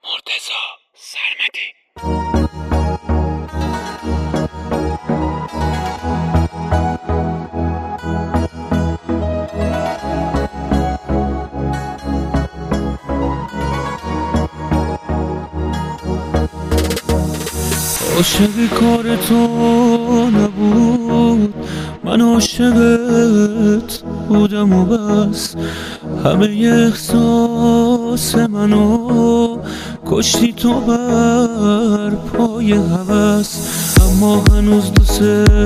مرتضی سرمدی. عاشق کار تو نبود، من عاشقت بودم و بس. همه احساس منو کشتی تو بر پای هوس. اما هنوز دوست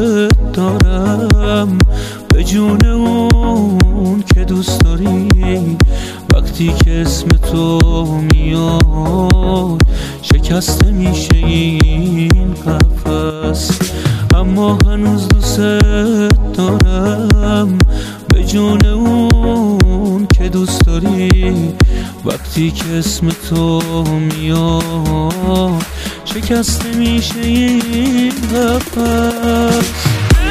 دارم به جون اون که دوست داری. وقتی که اسم تو میاد شکسته میشه این قفس. اما هنوز دوست دارم به جون اون که دوست داری. وقتی که اسم تو میاد شکسته میشه این قفس.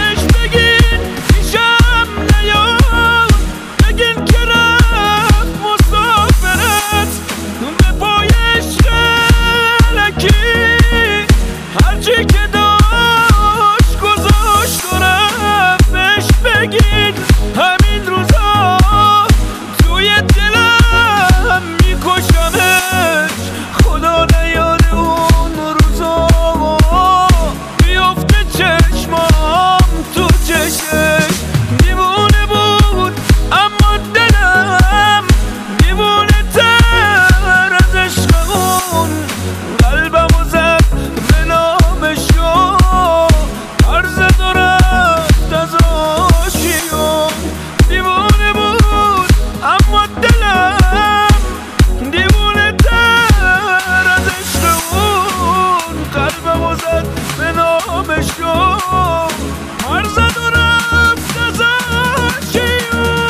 همین روزا توی دلم میکشمش. خدا نیاد اون روزا بیفته چشمام تو چشش. دیوونه بود اما دلم دیوونه تر از عشق اون. قلبمو زد به نامشو عرض دارد از آشیون. دیوونه بود اما دلم دیوونه تر از عشق اون. قلبمو زد به نامشو عرض دارد از آشیون.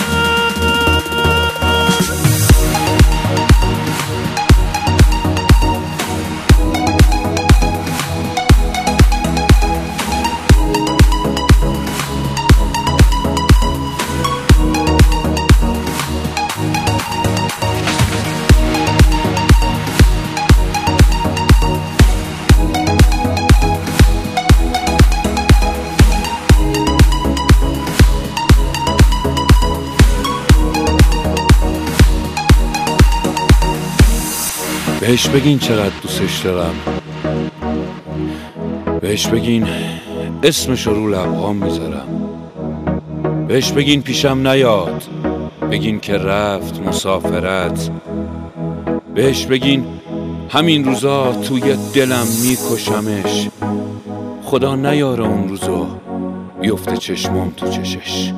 بهش بگین چقدر دوستش دارم، بهش بگین اسمش رو لبهام میذارم. بهش بگین پیشم نیاد، بگین که رفت مسافرت. بهش بگین همین روزا توی دلم میکشمش. خدا نیاره اون روزو بیفته چشمام تو چشش.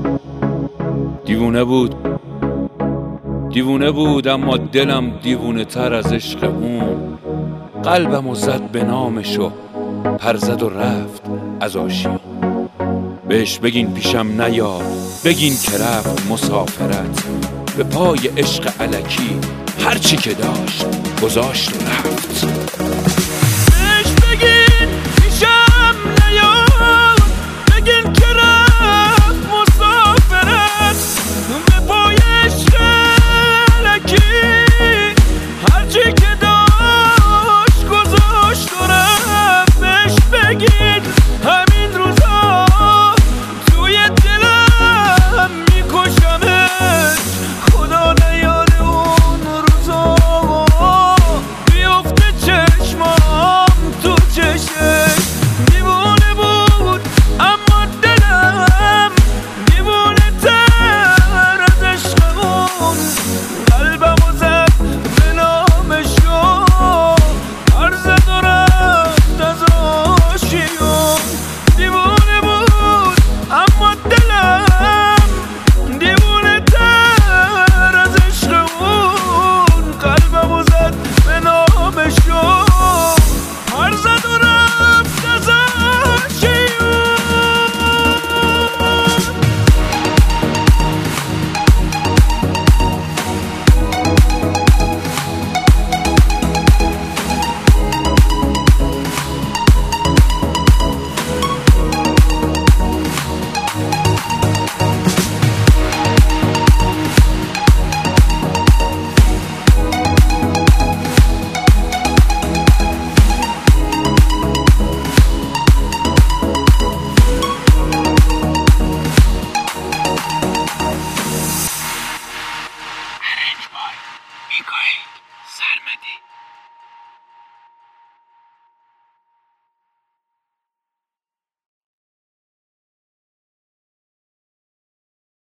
دیوونه بود اما دلم دیوونه تر از عشق اون. قلبمو زد به نامشو پر زد و رفت از آشیون. بهش بگین پیشم نیاد، بگین که رفت مسافرت. به پای عشق الکی هرچی که داشت گذاشت و رفت.